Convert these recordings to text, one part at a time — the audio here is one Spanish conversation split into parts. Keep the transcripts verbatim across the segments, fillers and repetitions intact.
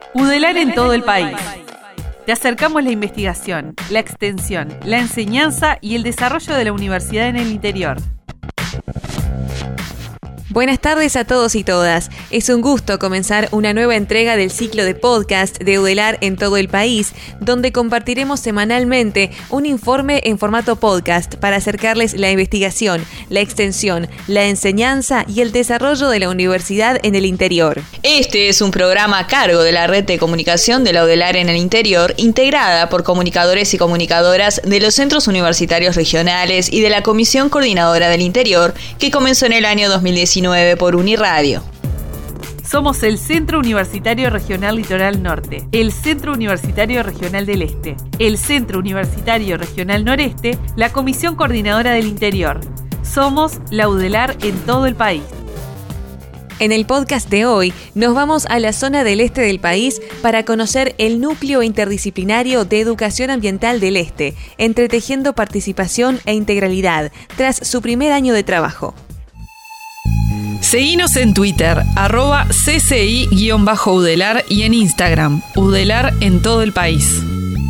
UDELAR en todo el país. Te acercamos la investigación, la extensión, la enseñanza y el desarrollo de la universidad en el interior. Buenas tardes a todos y todas. Es un gusto comenzar una nueva entrega del ciclo de podcast de UDELAR en todo el país, donde compartiremos semanalmente un informe en formato podcast para acercarles la investigación, la extensión, la enseñanza y el desarrollo de la universidad en el interior. Este es un programa a cargo de la red de comunicación de la UDELAR en el interior, integrada por comunicadores y comunicadoras de los centros universitarios regionales y de la Comisión Coordinadora del Interior, que comenzó en el año dos mil diecinueve por Uniradio. Somos el Centro Universitario Regional Litoral Norte, el Centro Universitario Regional del Este, el Centro Universitario Regional Noreste, la Comisión Coordinadora del Interior. Somos la UDELAR en todo el país. En el podcast de hoy nos vamos a la zona del este del país para conocer el Núcleo Interdisciplinario de Educación Ambiental del Este, entretejiendo participación e integralidad tras su primer año de trabajo. Seguinos en Twitter, arroba C C I-UDELAR y en Instagram, UDELAR en todo el país.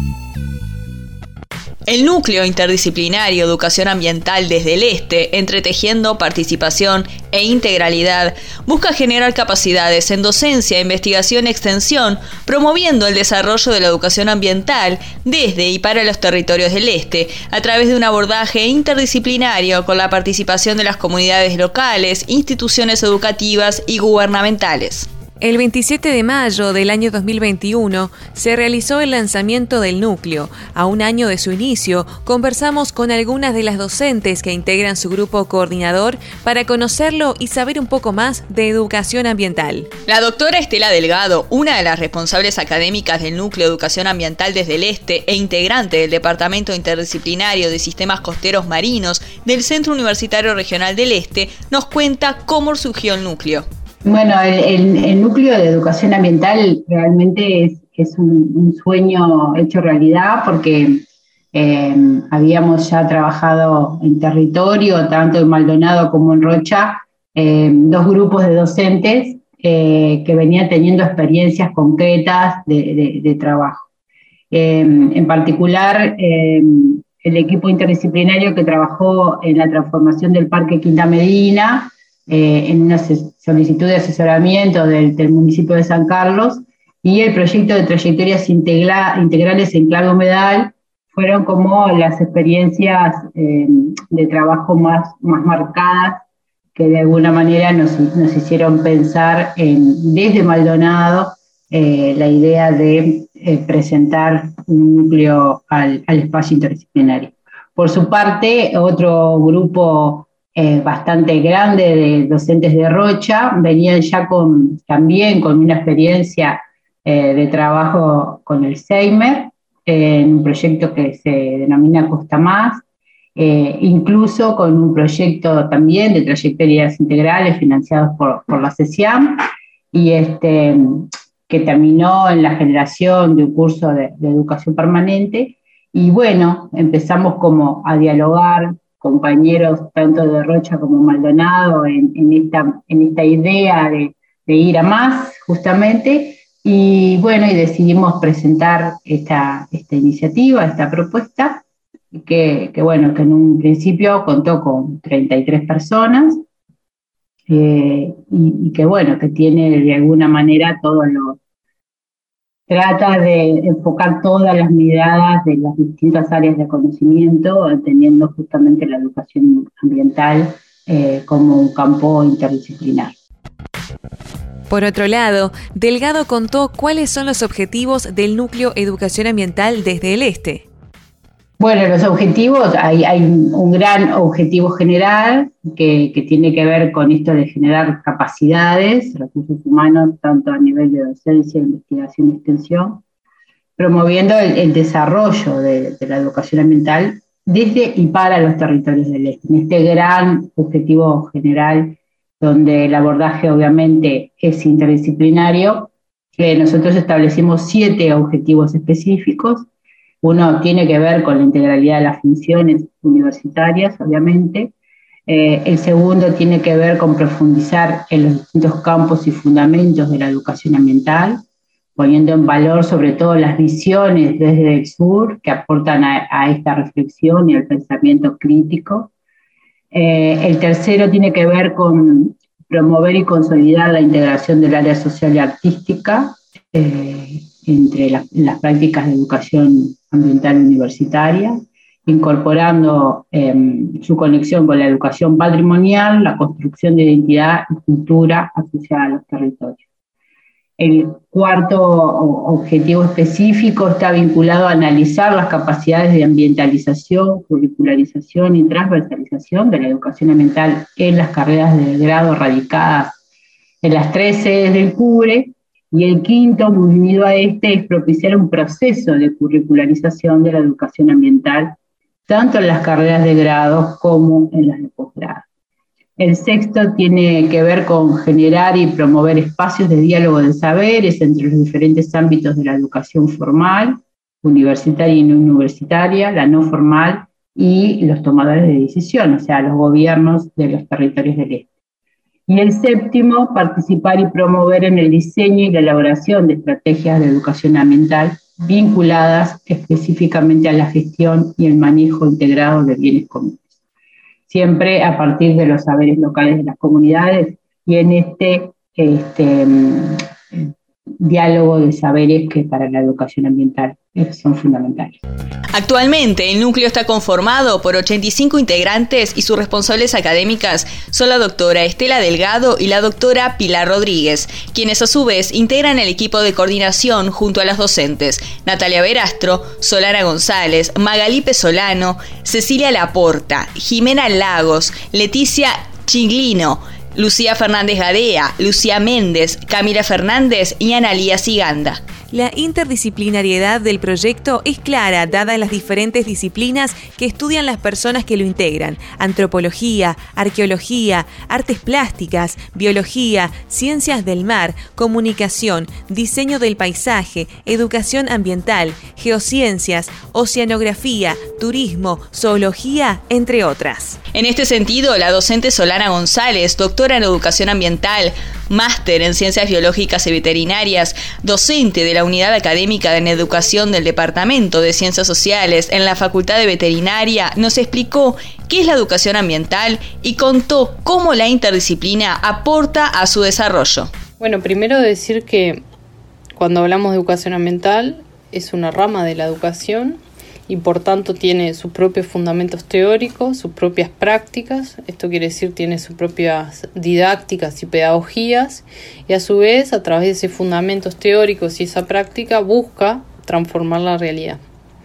El Núcleo Interdisciplinario Educación Ambiental desde el Este, entretejiendo participación e integralidad, busca generar capacidades en docencia, investigación y extensión, promoviendo el desarrollo de la educación ambiental desde y para los territorios del Este, a través de un abordaje interdisciplinario con la participación de las comunidades locales, instituciones educativas y gubernamentales. El veintisiete de mayo del año dos mil veintiuno se realizó el lanzamiento del núcleo. A un año de su inicio, conversamos con algunas de las docentes que integran su grupo coordinador para conocerlo y saber un poco más de educación ambiental. La doctora Estela Delgado, una de las responsables académicas del Núcleo Educación Ambiental desde el Este e integrante del Departamento Interdisciplinario de Sistemas Costeros Marinos del Centro Universitario Regional del Este, nos cuenta cómo surgió el núcleo. Bueno, el, el, el núcleo de educación ambiental realmente es, es un, un sueño hecho realidad porque eh, habíamos ya trabajado en territorio, tanto en Maldonado como en Rocha, eh, dos grupos de docentes eh, que venían teniendo experiencias concretas de, de, de trabajo. Eh, en particular, eh, el equipo interdisciplinario que trabajó en la transformación del Parque Quinta Medina, Eh, en una solicitud de asesoramiento del, del municipio de San Carlos, y el proyecto de trayectorias integra, integrales en clave humedal fueron como las experiencias eh, de trabajo más, más marcadas que de alguna manera nos, nos hicieron pensar en, desde Maldonado eh, la idea de eh, presentar un núcleo al, al espacio interdisciplinario. Por su parte, otro grupo Eh, bastante grande de docentes de Rocha, venían ya con, también con una experiencia eh, de trabajo con el SEIMER, eh, en un proyecto que se denomina Costa Más, eh, incluso con un proyecto también de trayectorias integrales financiados por, por la CESIAM, y este, que terminó en la generación de un curso de, de educación permanente, y bueno, empezamos como a dialogar compañeros tanto de Rocha como Maldonado en, en, esta, en esta idea de, de ir a más, justamente, y bueno, y decidimos presentar esta, esta iniciativa, esta propuesta, que, que bueno, que en un principio contó con treinta y tres personas, eh, y, y que bueno, que tiene de alguna manera todo lo... Trata de enfocar todas las miradas de las distintas áreas de conocimiento, teniendo justamente la educación ambiental eh, como un campo interdisciplinar. Por otro lado, Delgado contó cuáles son los objetivos del Núcleo Educación Ambiental desde el Este. Bueno, los objetivos, hay, hay un gran objetivo general que, que tiene que ver con esto de generar capacidades, recursos humanos, tanto a nivel de docencia, investigación y extensión, promoviendo el, el desarrollo de, de la educación ambiental desde y para los territorios del Este. En este gran objetivo general, donde el abordaje obviamente es interdisciplinario, eh, nosotros establecimos siete objetivos específicos. Uno tiene que ver con la integralidad de las funciones universitarias, obviamente. Eh, el segundo tiene que ver con profundizar en los distintos campos y fundamentos de la educación ambiental. poniendo en valor sobre todo las visiones desde el sur que aportan a, a esta reflexión y al pensamiento crítico. Eh, el tercero tiene que ver con promover y consolidar la integración del área social y artística eh, entre la, las prácticas de educación ambiental universitaria, incorporando eh, su conexión con la educación patrimonial, la construcción de identidad y cultura asociada a los territorios. El cuarto objetivo específico está vinculado a analizar las capacidades de ambientalización, curricularización y transversalización de la educación ambiental en las carreras de grado radicadas en las tres sedes del CUBRE. Y el quinto, muy unido a este, es propiciar un proceso de curricularización de la educación ambiental, tanto en las carreras de grado como en las de posgrado. El sexto tiene que ver con generar y promover espacios de diálogo de saberes entre los diferentes ámbitos de la educación formal, universitaria y no universitaria, la no formal y los tomadores de decisión, o sea, los gobiernos de los territorios del este. Y el séptimo, participar y promover en el diseño y la elaboración de estrategias de educación ambiental vinculadas específicamente a la gestión y el manejo integrado de bienes comunes, siempre a partir de los saberes locales de las comunidades y en este, este diálogo de saberes que para la educación ambiental son fundamentales. Actualmente el núcleo está conformado por ochenta y cinco integrantes y sus responsables académicas son la doctora Estela Delgado y la doctora Pilar Rodríguez, quienes a su vez integran el equipo de coordinación junto a las docentes Natalia Verastro, Solana González, Magalí Pesolano, Cecilia Laporta, Jimena Lagos, Leticia Chinglino, Lucía Fernández Gadea, Lucía Méndez, Camila Fernández y Analía Siganda. La interdisciplinariedad del proyecto es clara, dada en las diferentes disciplinas que estudian las personas que lo integran: antropología, arqueología, artes plásticas, biología, ciencias del mar, comunicación, diseño del paisaje, educación ambiental, geociencias, oceanografía, turismo, zoología, entre otras. En este sentido, la docente Solana González, doctora en educación ambiental, máster en ciencias biológicas y veterinarias, docente de la unidad académica en educación del Departamento de Ciencias Sociales en la Facultad de Veterinaria, nos explicó qué es la educación ambiental y contó cómo la interdisciplina aporta a su desarrollo. Bueno, primero decir que cuando hablamos de educación ambiental es una rama de la educación y por tanto tiene sus propios fundamentos teóricos, sus propias prácticas. Esto quiere decir tiene sus propias didácticas y pedagogías, y a su vez a través de esos fundamentos teóricos y esa práctica busca transformar la realidad.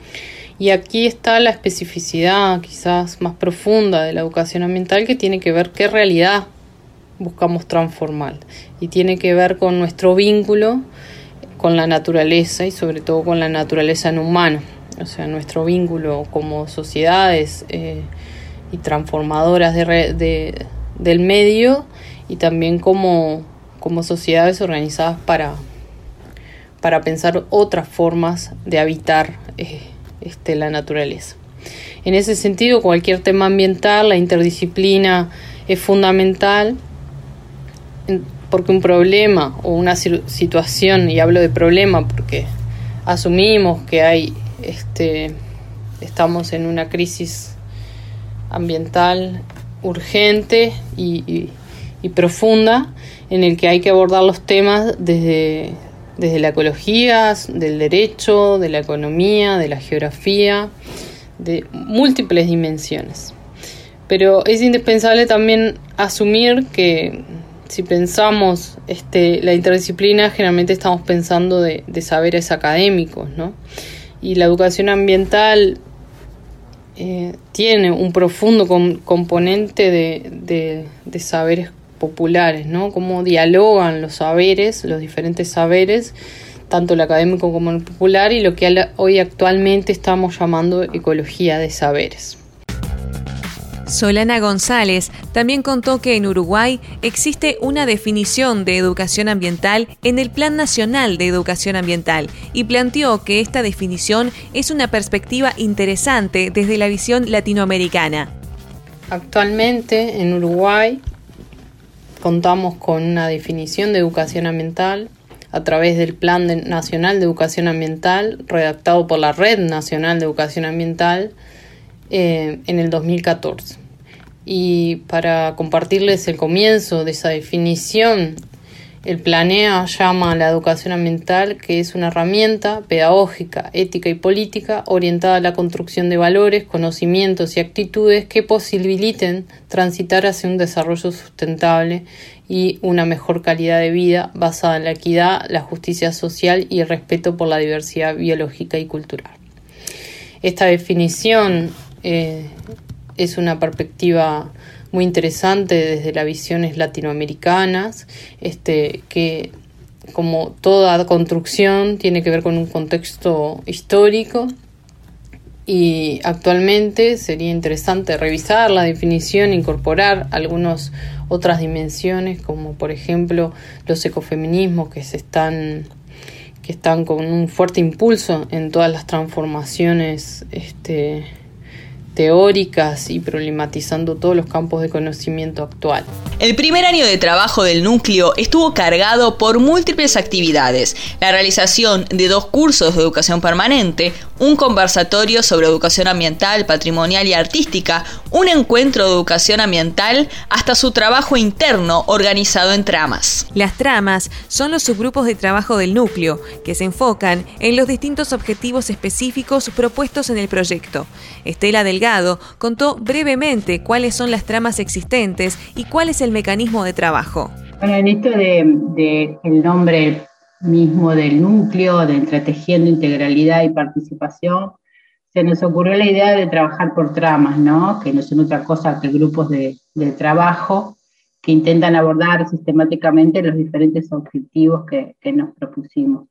Y aquí está la especificidad quizás más profunda de la educación ambiental, que tiene que ver qué realidad buscamos transformar, y tiene que ver con nuestro vínculo con la naturaleza y sobre todo con la naturaleza en humano. O sea, nuestro vínculo como sociedades eh, y transformadoras de, de, del medio, y también como, como sociedades organizadas para, para pensar otras formas de habitar eh, este, la naturaleza. En ese sentido, cualquier tema ambiental, la interdisciplina es fundamental, porque un problema o una situación, y hablo de problema porque asumimos que hay Este, estamos en una crisis ambiental urgente y, y, y profunda, en el que hay que abordar los temas desde, desde la ecología, del derecho, de la economía, de la geografía, de múltiples dimensiones. Pero es indispensable también asumir que si pensamos este, la interdisciplina, generalmente estamos pensando de, de saberes académicos, ¿no? Y la educación ambiental eh, tiene un profundo com- componente de, de, de saberes populares, ¿no? Cómo dialogan los saberes, los diferentes saberes, tanto el académico como el popular, y lo que hoy actualmente estamos llamando ecología de saberes. Solana González también contó que en Uruguay existe una definición de educación ambiental en el Plan Nacional de Educación Ambiental, y planteó que esta definición es una perspectiva interesante desde la visión latinoamericana. Actualmente en Uruguay contamos con una definición de educación ambiental a través del Plan de- Nacional de Educación Ambiental, redactado por la Red Nacional de Educación Ambiental eh, en el dos mil catorce. Y para compartirles el comienzo de esa definición, el Planea llama a la educación ambiental que es una herramienta pedagógica, ética y política orientada a la construcción de valores, conocimientos y actitudes que posibiliten transitar hacia un desarrollo sustentable y una mejor calidad de vida basada en la equidad, la justicia social y el respeto por la diversidad biológica y cultural. Esta definición eh, es una perspectiva muy interesante desde las visiones latinoamericanas, este, que como toda construcción tiene que ver con un contexto histórico, y actualmente sería interesante revisar la definición, incorporar algunas otras dimensiones, como por ejemplo los ecofeminismos que se están que están con un fuerte impulso en todas las transformaciones este, teóricas y problematizando todos los campos de conocimiento actual. El primer año de trabajo del núcleo estuvo cargado por múltiples actividades: la realización de dos cursos de educación permanente, un conversatorio sobre educación ambiental, patrimonial y artística, un encuentro de educación ambiental, hasta su trabajo interno organizado en tramas. Las tramas son los subgrupos de trabajo del núcleo, que se enfocan en los distintos objetivos específicos propuestos en el proyecto. Estela Delgado contó brevemente cuáles son las tramas existentes y cuál es el mecanismo de trabajo. Bueno, en esto de, de el nombre mismo del núcleo, de Entretejiendo Integralidad y Participación, se nos ocurrió la idea de trabajar por tramas, ¿no? Que no son otra cosa que grupos de, de trabajo que intentan abordar sistemáticamente los diferentes objetivos que, que nos propusimos.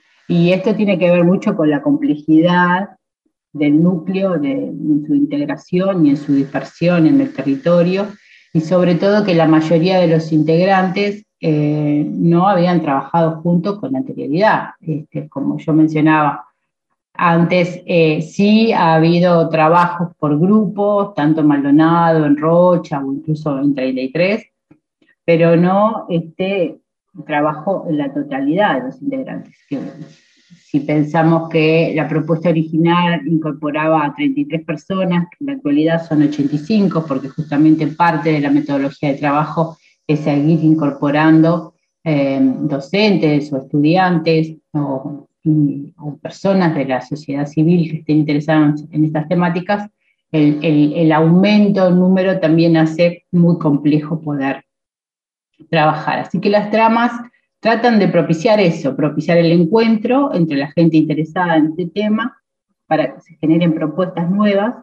Y esto tiene que ver mucho con la complejidad del núcleo, de, en su integración y en su dispersión en el territorio, y sobre todo que la mayoría de los integrantes eh, no habían trabajado juntos con anterioridad. Este, como yo mencionaba antes, eh, sí ha habido trabajos por grupos, tanto en Maldonado, en Rocha o incluso en treinta y tres, pero no este trabajo en la totalidad de los integrantes. Que, si pensamos que la propuesta original incorporaba a treinta y tres personas, que en la actualidad son ochenta y cinco, porque justamente parte de la metodología de trabajo es seguir incorporando eh, docentes o estudiantes o, y, o personas de la sociedad civil que estén interesadas en estas temáticas, el, el, el aumento en número también hace muy complejo poder trabajar. Así que las tramas tratan de propiciar eso, propiciar el encuentro entre la gente interesada en este tema para que se generen propuestas nuevas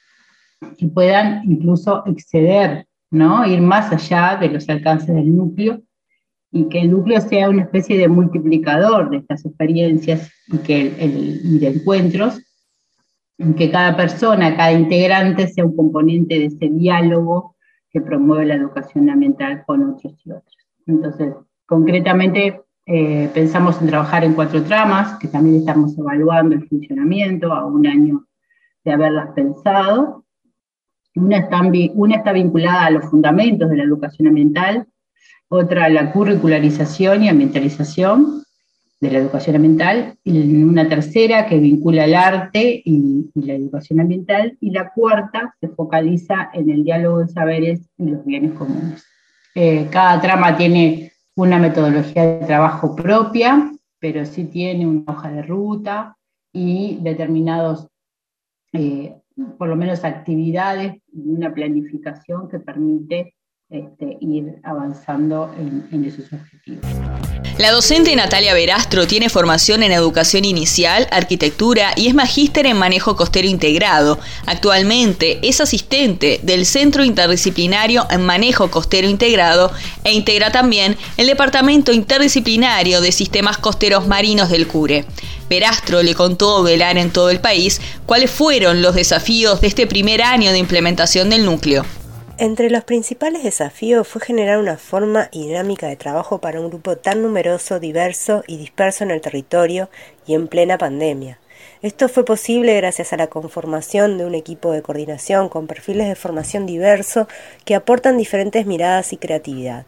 y puedan incluso exceder, ¿no? Ir más allá de los alcances del núcleo, y que el núcleo sea una especie de multiplicador de estas experiencias y, que el, el, y de encuentros, en que cada persona, cada integrante sea un componente de ese diálogo que promueve la educación ambiental con otros y otras. Entonces, concretamente, eh, pensamos en trabajar en cuatro tramas, que también estamos evaluando el funcionamiento a un año de haberlas pensado. Una está, una está vinculada a los fundamentos de la educación ambiental, otra a la curricularización y ambientalización de la educación ambiental, y una tercera que vincula el arte y, y la educación ambiental, y la cuarta se focaliza en el diálogo de saberes y los bienes comunes. Eh, cada trama tiene una metodología de trabajo propia, pero sí tiene una hoja de ruta y determinados, eh, por lo menos actividades, y una planificación que permite este, ir avanzando en, en esos objetivos. La docente Natalia Verastro tiene formación en educación inicial, arquitectura y es magíster en manejo costero integrado. Actualmente es asistente del Centro Interdisciplinario en Manejo Costero Integrado e integra también el Departamento Interdisciplinario de Sistemas Costeros Marinos del CURE. Verastro le contó a Velar en todo el país cuáles fueron los desafíos de este primer año de implementación del núcleo. Entre los principales desafíos fue generar una forma y dinámica de trabajo para un grupo tan numeroso, diverso y disperso en el territorio y en plena pandemia. Esto fue posible gracias a la conformación de un equipo de coordinación con perfiles de formación diverso que aportan diferentes miradas y creatividad.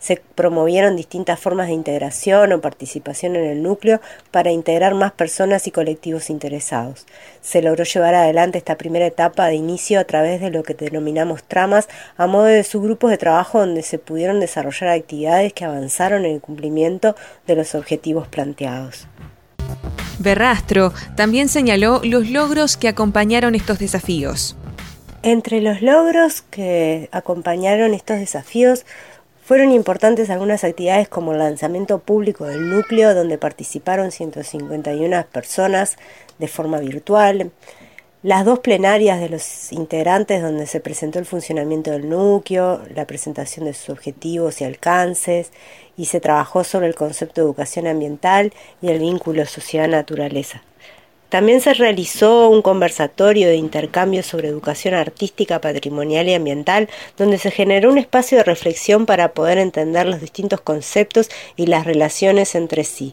Se promovieron distintas formas de integración o participación en el núcleo para integrar más personas y colectivos interesados. Se logró llevar adelante esta primera etapa de inicio a través de lo que denominamos tramas, a modo de subgrupos de trabajo donde se pudieron desarrollar actividades que avanzaron en el cumplimiento de los objetivos planteados. Verrastro también señaló los logros que acompañaron estos desafíos. Entre los logros que acompañaron estos desafíos fueron importantes algunas actividades como el lanzamiento público del núcleo, donde participaron ciento cincuenta y una personas de forma virtual, las dos plenarias de los integrantes donde se presentó el funcionamiento del núcleo, la presentación de sus objetivos y alcances, y se trabajó sobre el concepto de educación ambiental y el vínculo sociedad-naturaleza. También se realizó un conversatorio de intercambio sobre educación artística, patrimonial y ambiental, donde se generó un espacio de reflexión para poder entender los distintos conceptos y las relaciones entre sí.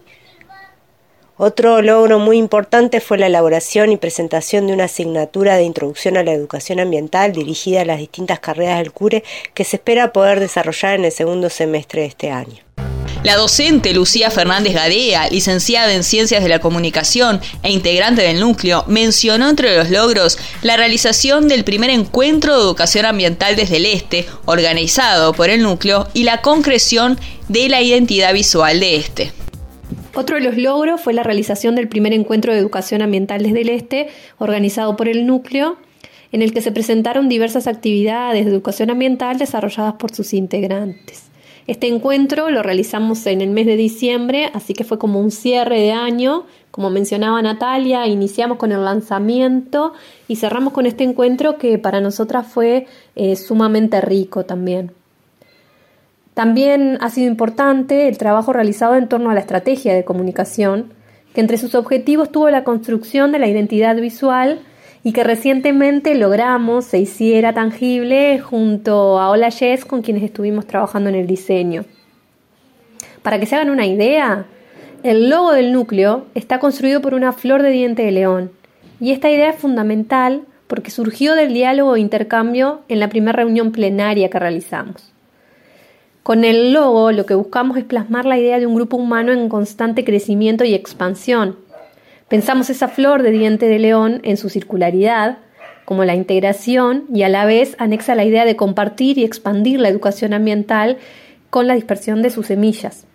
Otro logro muy importante fue la elaboración y presentación de una asignatura de introducción a la educación ambiental dirigida a las distintas carreras del CURE que se espera poder desarrollar en el segundo semestre de este año. La docente Lucía Fernández Gadea, licenciada en Ciencias de la Comunicación e integrante del núcleo, mencionó entre los logros la realización del primer encuentro de educación ambiental desde el Este, organizado por el núcleo, y la concreción de la identidad visual de este. Otro de los logros fue la realización del primer encuentro de educación ambiental desde el Este, organizado por el núcleo, en el que se presentaron diversas actividades de educación ambiental desarrolladas por sus integrantes. Este encuentro lo realizamos en el mes de diciembre, así que fue como un cierre de año. Como mencionaba Natalia, iniciamos con el lanzamiento y cerramos con este encuentro que para nosotras fue eh, sumamente rico también. También ha sido importante el trabajo realizado en torno a la estrategia de comunicación, que entre sus objetivos tuvo la construcción de la identidad visual y que recientemente logramos se hiciera tangible junto a Hola Yes, con quienes estuvimos trabajando en el diseño. Para que se hagan una idea, el logo del núcleo está construido por una flor de diente de león, y esta idea es fundamental porque surgió del diálogo e intercambio en la primera reunión plenaria que realizamos. Con el logo lo que buscamos es plasmar la idea de un grupo humano en constante crecimiento y expansión. Pensamos esa flor de diente de león en su circularidad, como la integración, y a la vez anexa la idea de compartir y expandir la educación ambiental con la dispersión de sus semillas.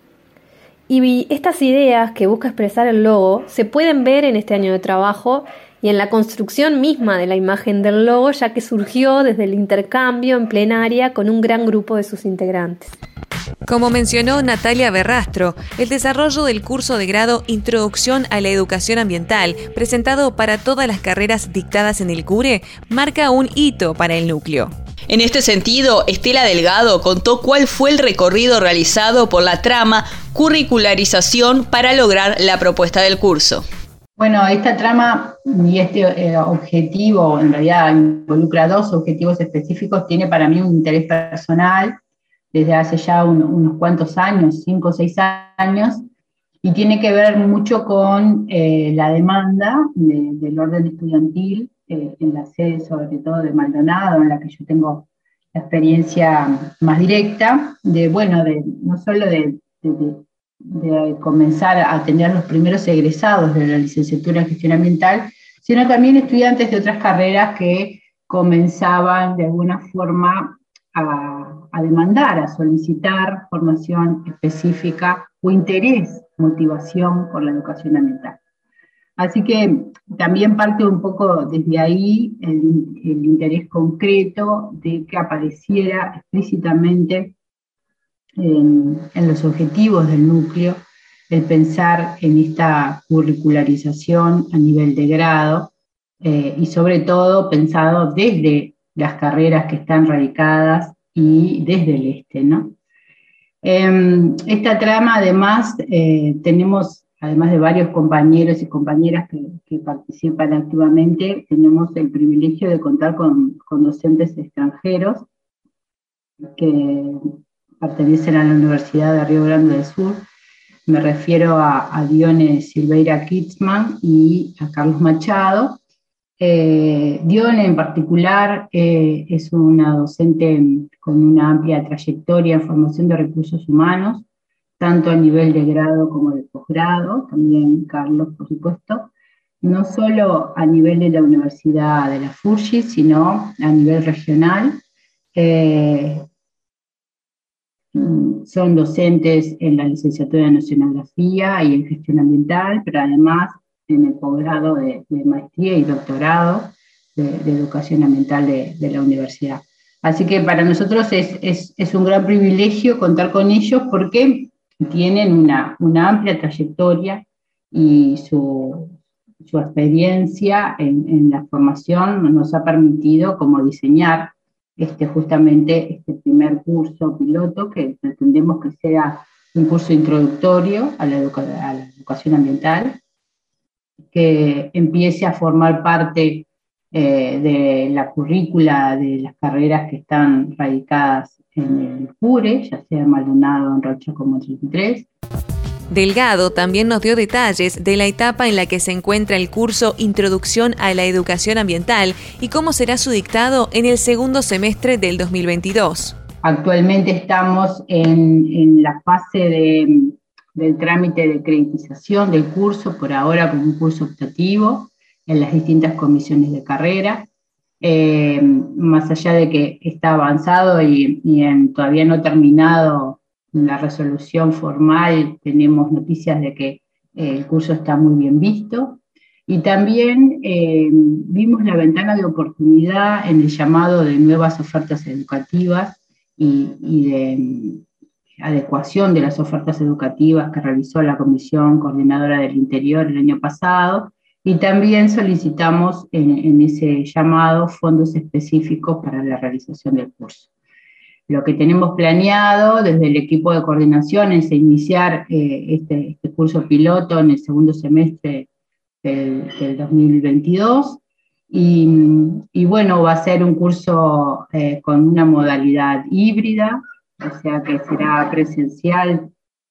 Y estas ideas que busca expresar el logo se pueden ver en este año de trabajo y en la construcción misma de la imagen del logo, ya que surgió desde el intercambio en plenaria con un gran grupo de sus integrantes. Como mencionó Natalia Verrastro, el desarrollo del curso de grado Introducción a la Educación Ambiental, presentado para todas las carreras dictadas en el CURE, marca un hito para el núcleo. En este sentido, Estela Delgado contó cuál fue el recorrido realizado por la trama Curricularización para lograr la propuesta del curso. Bueno, esta trama y este eh, objetivo, en realidad involucra dos objetivos específicos, tiene para mí un interés personal desde hace ya un, unos cuantos años, cinco o seis años, y tiene que ver mucho con eh, la demanda de, del orden estudiantil eh, en la sede, sobre todo de Maldonado, en la que yo tengo la experiencia más directa, de, bueno, de, no solo de, de, de de comenzar a tener los primeros egresados de la licenciatura en gestión ambiental, sino también estudiantes de otras carreras que comenzaban de alguna forma a, a demandar, a solicitar formación específica o interés, motivación por la educación ambiental. Así que también parte un poco desde ahí el, el interés concreto de que apareciera explícitamente En, en los objetivos del núcleo, el pensar en esta curricularización a nivel de grado eh, y sobre todo pensado desde las carreras que están radicadas y desde el este, ¿no? Eh, esta trama además eh, tenemos, además de varios compañeros y compañeras que, que participan activamente, tenemos el privilegio de contar con, con docentes extranjeros que pertenecen a la Universidad de Río Grande del Sur. Me refiero a, a Dione Silveira Kitzman y a Carlos Machado, Eh, Dione en particular eh, es una docente con una amplia trayectoria en formación de recursos humanos, tanto a nivel de grado como de posgrado, también Carlos, por supuesto, no solo a nivel de la Universidad de la Furgi, sino a nivel regional. Eh, son docentes en la licenciatura en Oceanografía y en Gestión Ambiental, pero además en el posgrado de, de maestría y doctorado de, de Educación Ambiental de, de la universidad. Así que para nosotros es, es, es un gran privilegio contar con ellos porque tienen una, una amplia trayectoria y su, su experiencia en, en la formación nos ha permitido como diseñar este, justamente este primer curso piloto que pretendemos que sea un curso introductorio a la, educa a la educación ambiental, que empiece a formar parte eh, de la currícula de las carreras que están radicadas en el CURE, ya sea Maldonado, en Rocha como treinta y tres. Delgado también nos dio detalles de la etapa en la que se encuentra el curso Introducción a la Educación Ambiental y cómo será su dictado en el segundo semestre del dos mil veintidós. Actualmente estamos en, en la fase de, del trámite de creditización del curso, por ahora como un curso optativo, en las distintas comisiones de carrera. Eh, más allá de que está avanzado y, y en, todavía no terminado la resolución formal, tenemos noticias de que eh, el curso está muy bien visto. Y también eh, vimos la ventana de oportunidad en el llamado de nuevas ofertas educativas y, y de adecuación de las ofertas educativas que realizó la Comisión Coordinadora del Interior el año pasado, y también solicitamos en, en ese llamado fondos específicos para la realización del curso. Lo que tenemos planeado desde el equipo de coordinación es iniciar eh, este, este curso piloto en el segundo semestre del, del dos mil veintidós, y, y bueno, va a ser un curso eh, con una modalidad híbrida, o sea que será presencial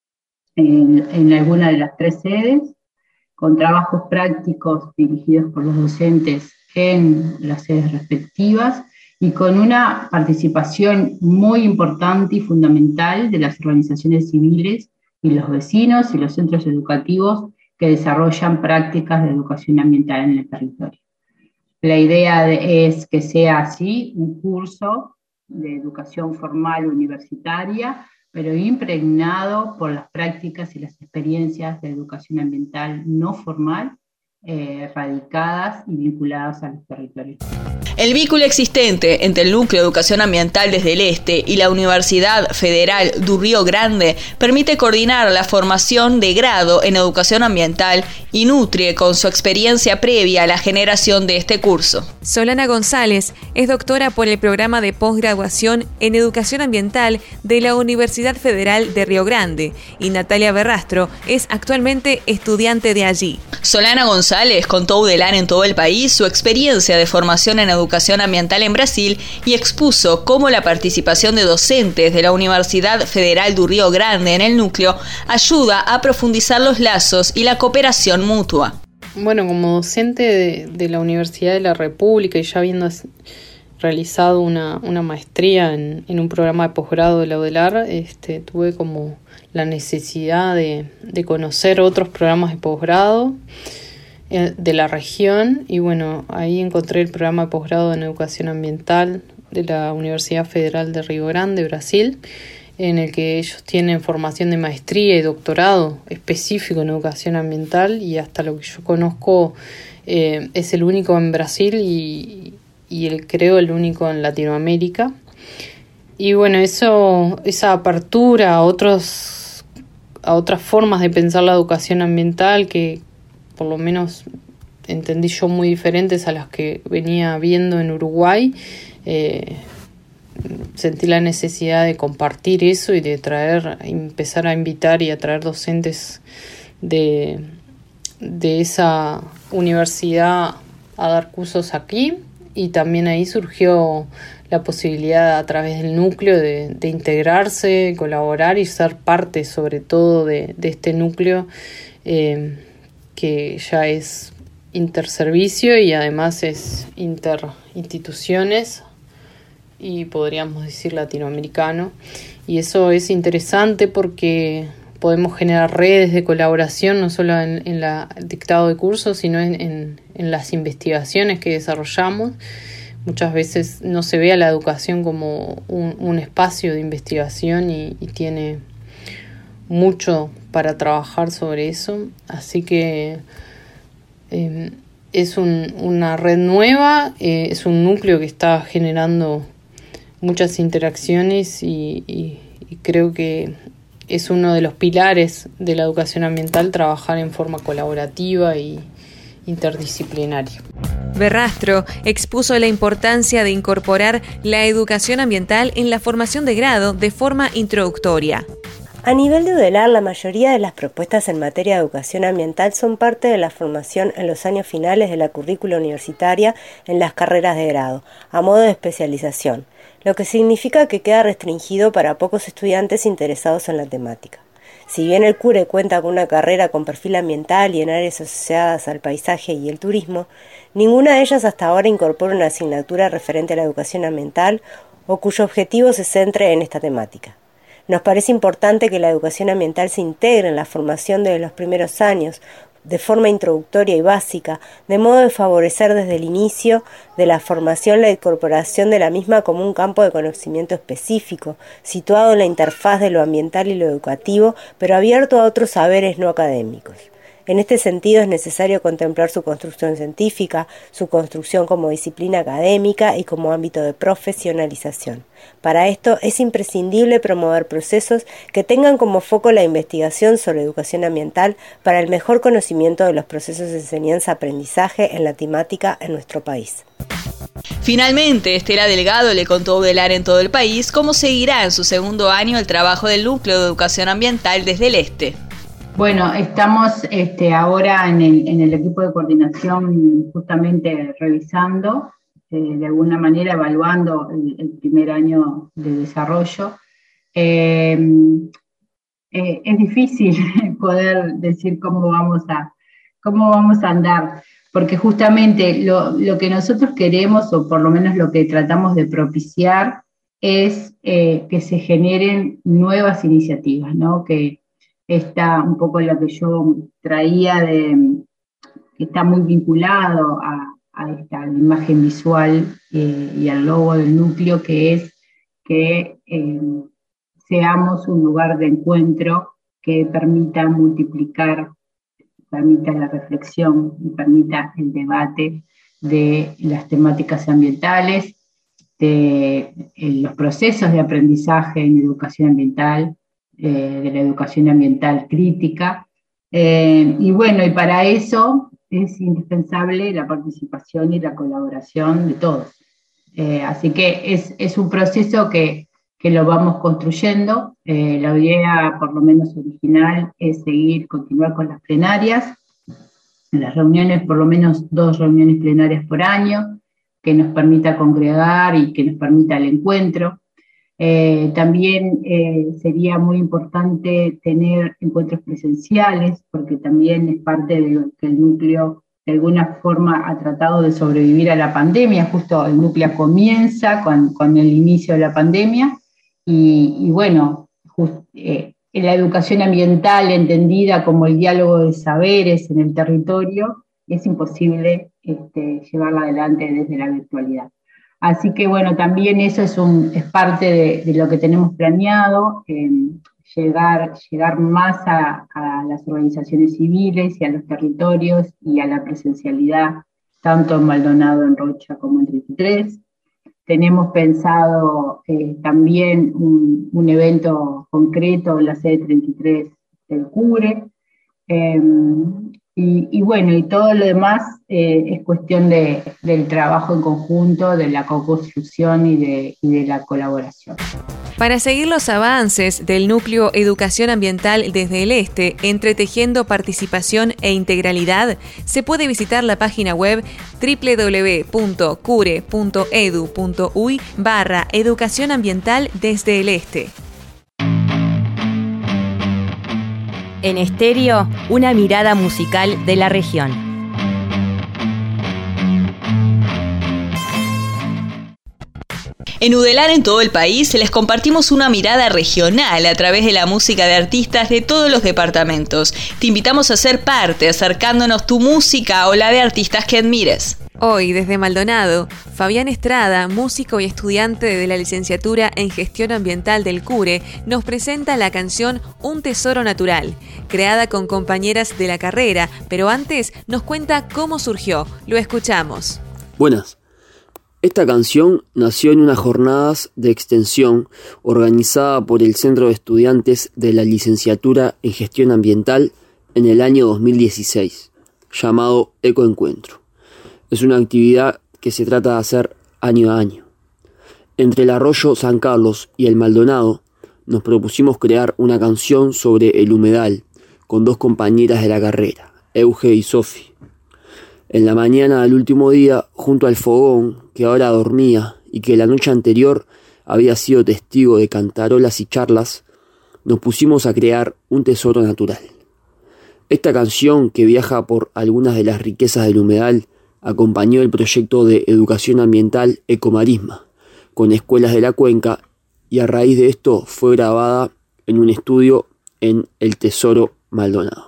en, en alguna de las tres sedes, con trabajos prácticos dirigidos por los docentes en las sedes respectivas, y con una participación muy importante y fundamental de las organizaciones civiles y los vecinos y los centros educativos que desarrollan prácticas de educación ambiental en el territorio. La idea de, es que sea así, un curso de educación formal universitaria, pero impregnado por las prácticas y las experiencias de educación ambiental no formal, eh, radicadas y vinculadas a los territorios. El vínculo existente entre el Núcleo de Educación Ambiental desde el Este y la Universidad Federal do Rio Grande permite coordinar la formación de grado en educación ambiental y nutre con su experiencia previa a la generación de este curso. Solana González es doctora por el programa de posgraduación en Educación Ambiental de la Universidad Federal de Río Grande y Natalia Berrastro es actualmente estudiante de allí. Solana González contó a UDELAR en todo el país su experiencia de formación en educación ambiental en Brasil y expuso cómo la participación de docentes de la Universidad Federal do Rio Grande en el núcleo ayuda a profundizar los lazos y la cooperación mutua. Bueno, como docente de, de la Universidad de la República y ya habiendo realizado una, una maestría en, en un programa de posgrado de la UDELAR, este, tuve como la necesidad de, de conocer otros programas de posgrado eh, de la región, y bueno, ahí encontré el programa de posgrado en Educación Ambiental de la Universidad Federal de Rio Grande, Brasil, en el que ellos tienen formación de maestría y doctorado específico en educación ambiental, y hasta lo que yo conozco eh, es el único en Brasil y, y el, creo el único en Latinoamérica. Y bueno, eso, esa apertura a otros a otras formas de pensar la educación ambiental, que por lo menos entendí yo muy diferentes a las que venía viendo en Uruguay, eh, sentí la necesidad de compartir eso y de traer, empezar a invitar y a traer docentes de, de esa universidad a dar cursos aquí, y también ahí surgió la posibilidad a través del núcleo de, de integrarse, colaborar y ser parte sobre todo de, de este núcleo eh, que ya es interservicio y además es interinstituciones y podríamos decir latinoamericano. Y eso es interesante porque podemos generar redes de colaboración no solo en, en la, el dictado de cursos, sino en, en, en las investigaciones que desarrollamos. Muchas veces no se ve a la educación como un, un espacio de investigación y, y tiene mucho para trabajar sobre eso. Así que eh, es un, una red nueva, eh, es un núcleo que está generando muchas interacciones y, y, y creo que es uno de los pilares de la educación ambiental trabajar en forma colaborativa y interdisciplinaria. Berrastro expuso la importancia de incorporar la educación ambiental en la formación de grado de forma introductoria. A nivel de UDELAR, la mayoría de las propuestas en materia de educación ambiental son parte de la formación en los años finales de la currícula universitaria en las carreras de grado, a modo de especialización, lo que significa que queda restringido para pocos estudiantes interesados en la temática. Si bien el CURE cuenta con una carrera con perfil ambiental y en áreas asociadas al paisaje y el turismo, ninguna de ellas hasta ahora incorpora una asignatura referente a la educación ambiental o cuyo objetivo se centre en esta temática. Nos parece importante que la educación ambiental se integre en la formación de los primeros años, de forma introductoria y básica, de modo de favorecer desde el inicio de la formación la incorporación de la misma como un campo de conocimiento específico, situado en la interfaz de lo ambiental y lo educativo, pero abierto a otros saberes no académicos. En este sentido es necesario contemplar su construcción científica, su construcción como disciplina académica y como ámbito de profesionalización. Para esto es imprescindible promover procesos que tengan como foco la investigación sobre educación ambiental para el mejor conocimiento de los procesos de enseñanza-aprendizaje en la temática en nuestro país. Finalmente, Estela Delgado le contó a UDELAR en todo el país cómo seguirá en su segundo año el trabajo del Núcleo de Educación Ambiental desde el Este. Bueno, estamos este, ahora en el, en el equipo de coordinación justamente revisando, eh, de alguna manera evaluando el, el primer año de desarrollo. Eh, eh, es difícil poder decir cómo vamos a, cómo vamos a andar, porque justamente lo, lo que nosotros queremos, o por lo menos lo que tratamos de propiciar, es eh, que se generen nuevas iniciativas, ¿no? Que está un poco lo que yo traía de que está muy vinculado a, a esta imagen visual eh, y al logo del núcleo, que es que eh, seamos un lugar de encuentro que permita multiplicar, permita la reflexión y permita el debate de las temáticas ambientales, de eh, los procesos de aprendizaje en educación ambiental, Eh, de la educación ambiental crítica, eh, y bueno, y para eso es indispensable la participación y la colaboración de todos. Eh, así que es, es un proceso que, que lo vamos construyendo. Eh, la idea, por lo menos original, es seguir, continuar con las plenarias, las reuniones, por lo menos dos reuniones plenarias por año, que nos permita congregar y que nos permita el encuentro. Eh, también eh, sería muy importante tener encuentros presenciales, porque también es parte de lo que el núcleo de alguna forma ha tratado de sobrevivir a la pandemia. Justo el núcleo comienza con, con el inicio de la pandemia, y, y bueno, just, eh, la educación ambiental entendida como el diálogo de saberes en el territorio, es imposible este, llevarla adelante desde la virtualidad. Así que bueno, también eso es, un, es parte de, de lo que tenemos planeado, eh, llegar, llegar más a, a las organizaciones civiles y a los territorios y a la presencialidad, tanto en Maldonado, en Rocha, como en treinta y tres. Tenemos pensado eh, también un, un evento concreto en la sede treinta y tres del CURE, eh, Y, y bueno, y todo lo demás eh, es cuestión de, del trabajo en conjunto, de la co-construcción y de, y de la colaboración. Para seguir los avances del Núcleo Educación Ambiental desde el Este, entretejiendo participación e integralidad, se puede visitar la página web doble u doble u doble u punto cure punto edu punto uy barra Educación Ambiental desde el Este. En estéreo, una mirada musical de la región. En Udelar en todo el país les compartimos una mirada regional a través de la música de artistas de todos los departamentos. Te invitamos a ser parte, acercándonos tu música o la de artistas que admires. Hoy, desde Maldonado, Fabián Estrada, músico y estudiante de la licenciatura en Gestión Ambiental del CURE, nos presenta la canción Un Tesoro Natural, creada con compañeras de la carrera, pero antes nos cuenta cómo surgió. Lo escuchamos. Buenas. Esta canción nació en unas jornadas de extensión organizada por el Centro de Estudiantes de la Licenciatura en Gestión Ambiental en el año dos mil dieciséis, llamado Ecoencuentro. Es una actividad que se trata de hacer año a año. Entre el arroyo San Carlos y el Maldonado nos propusimos crear una canción sobre el humedal con dos compañeras de la carrera, Euge y Sofi. En la mañana del último día, junto al fogón que ahora dormía y que la noche anterior había sido testigo de cantarolas y charlas, nos pusimos a crear un tesoro natural. Esta canción, que viaja por algunas de las riquezas del humedal, acompañó el proyecto de educación ambiental Ecomarisma, con escuelas de la cuenca, y a raíz de esto fue grabada en un estudio en El Tesoro Maldonado.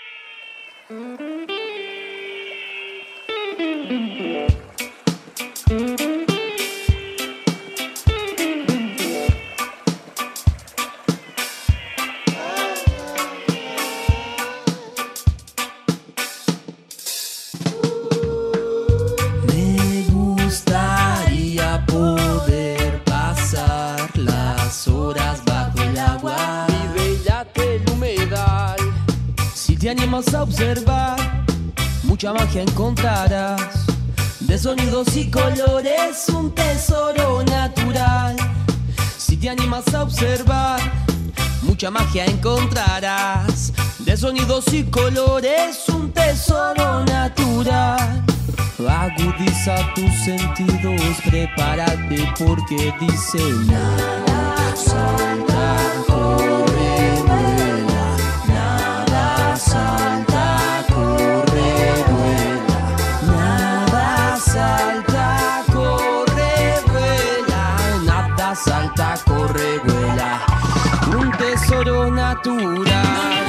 Te animas a observar, mucha magia encontrarás, de sonidos y colores, un tesoro natural. Si te animas a observar, mucha magia encontrarás, de sonidos y colores, un tesoro natural. Agudiza tus sentidos, prepárate porque dice nada, salta, corre, vuela, nada, salta, corre, vuela, nada, salta, corre, vuela, nada, salta, corre, vuela, un tesoro natural.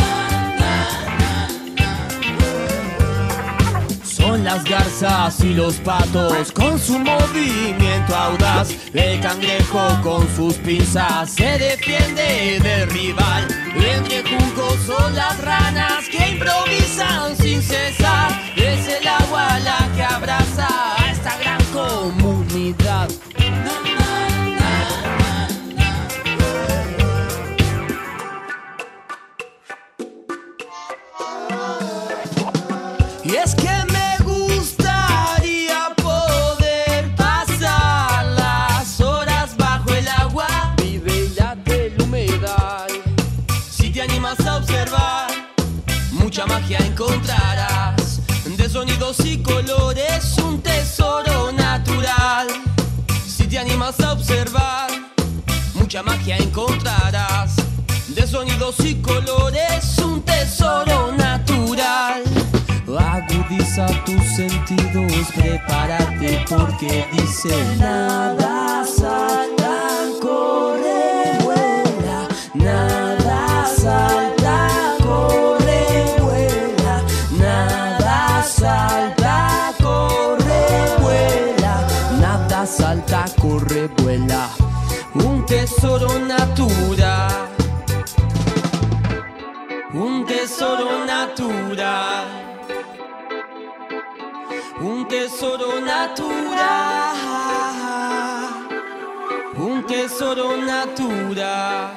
Son las garzas y los patos con su movimiento audaz. El cangrejo con sus pinzas se defiende del rival. Entre juncos son las ranas que improvisan sin cesar. Es el agua la que abraza a esta gran comunidad. Y es que me gustaría poder pasar las horas bajo el agua. Vive y late el humedal. Si te animas a observar, mucha magia encontrarás. De sonidos y colores, un tesoro natural. Si te animas a observar, mucha magia encontrarás. De sonidos y colores, un tesoro natural. Agudiza tus sentidos, prepárate porque dice nada, salta, corre, vuela, nada, salta, corre, vuela, nada, salta, corre, vuela, nada, salta, corre, vuela, un tesoro natural, un tesoro natural. Un tesoro natural, un tesoro natural,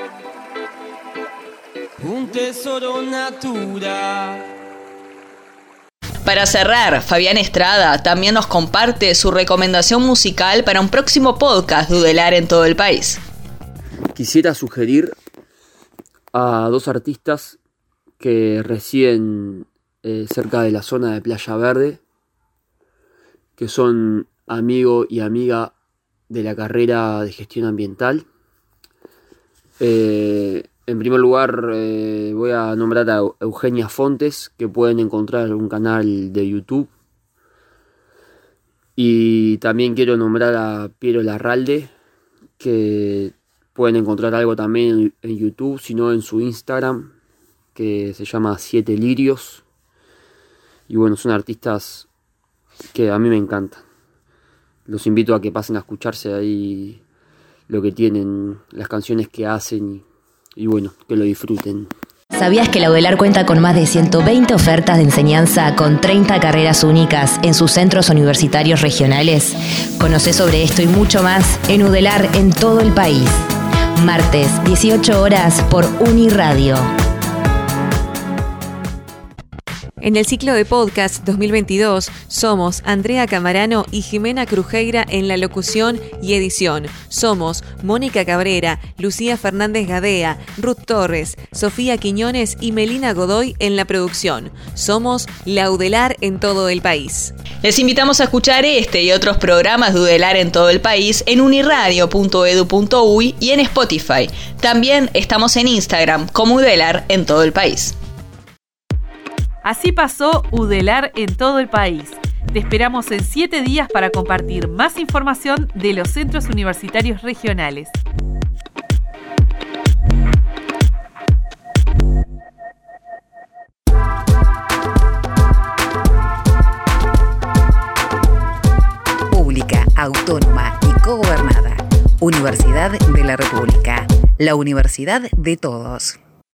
un tesoro natural. Para cerrar, Fabián Estrada también nos comparte su recomendación musical para un próximo podcast de Udelar en todo el país. Quisiera sugerir a dos artistas que residen eh, cerca de la zona de Playa Verde, que son amigo y amiga de la carrera de gestión ambiental. Eh, en primer lugar eh, voy a nombrar a Eugenia Fontes, que pueden encontrar en un canal de YouTube. Y también quiero nombrar a Piero Larralde, que pueden encontrar algo también en, en YouTube, sino en su Instagram, que se llama Siete Lirios. Y bueno, son artistas que a mí me encantan. Los invito a que pasen a escucharse ahí lo que tienen, las canciones que hacen y, y bueno, que lo disfruten. ¿Sabías que la UDELAR cuenta con más de ciento veinte ofertas de enseñanza con treinta carreras únicas en sus centros universitarios regionales? Conocé sobre esto y mucho más en UDELAR en todo el país. Martes, dieciocho horas por Uniradio. En el ciclo de podcast dos mil veintidós somos Andrea Camarano y Jimena Crujeira en la locución y edición. Somos Mónica Cabrera, Lucía Fernández Gadea, Ruth Torres, Sofía Quiñones y Melina Godoy en la producción. Somos la UDELAR en todo el país. Les invitamos a escuchar este y otros programas de UDELAR en todo el país en uniradio punto edu punto uy y en Spotify. También estamos en Instagram como UDELAR en todo el país. Así pasó UDELAR en todo el país. Te esperamos en siete días para compartir más información de los centros universitarios regionales. Pública, autónoma y cogobernada. Universidad de la República. La universidad de todos.